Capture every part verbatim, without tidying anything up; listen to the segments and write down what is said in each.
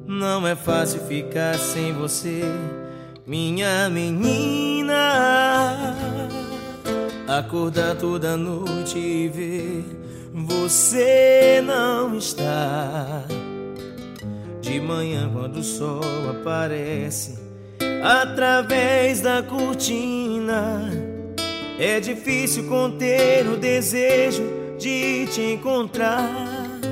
Não é fácil ficar sem você, minha menina. Acordar toda noite e ver você não está. De manhã quando o sol aparece através da cortina, é difícil conter o desejo de te encontrar.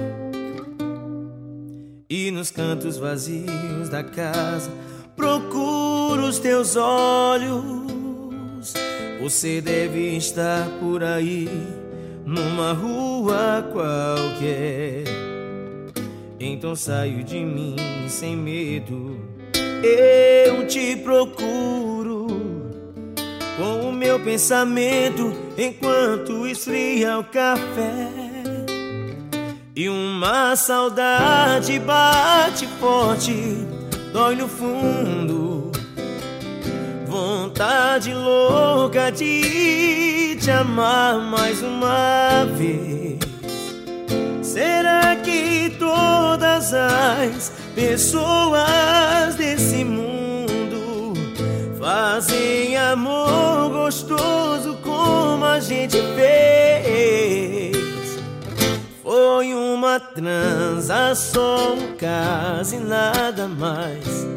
E nos cantos vazios da casa procuro os teus olhos. Você deve estar por aí, numa rua qualquer. Então saio de mim sem medo, eu te procuro com o meu pensamento enquanto esfria o café. E uma saudade bate forte, dói no fundo, vontade louca de te amar mais uma vez. Será que todas as pessoas desse mundo fazem amor gostoso como a gente fez? Foi uma transação, um caso e nada mais.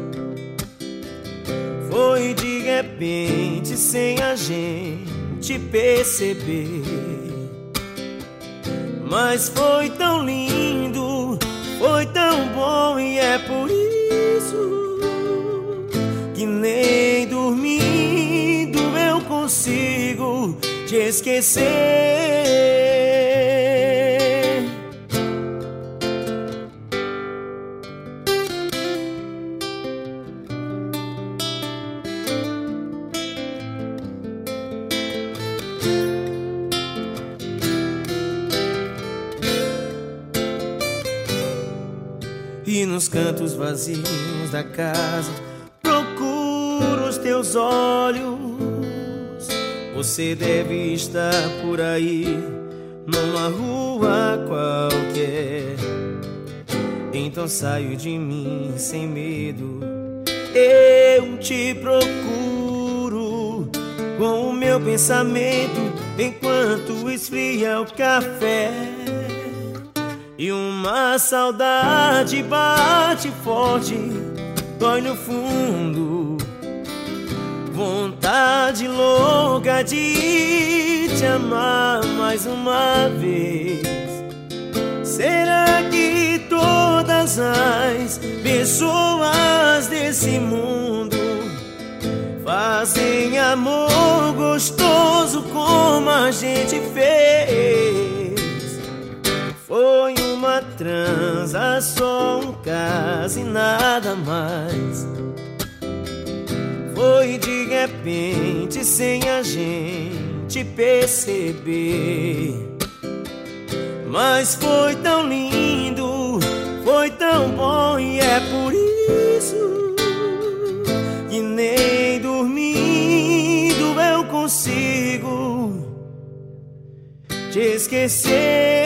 Foi de repente, sem a gente perceber. Mas foi tão lindo, foi tão bom, e é por isso que nem dormindo eu consigo te esquecer. E nos cantos vazios da casa procuro os teus olhos. Você deve estar por aí, numa rua qualquer. Então saio de mim sem medo, eu te procuro com o meu pensamento enquanto esfria o café. E uma saudade bate forte, dói no fundo, vontade louca de te amar mais uma vez. Será que todas as pessoas desse mundo fazem amor gostoso como a gente fez? Foi uma transação, um caso e nada mais. Foi de repente, sem a gente perceber. Mas foi tão lindo, foi tão bom, e é por isso que nem dormindo eu consigo te esquecer.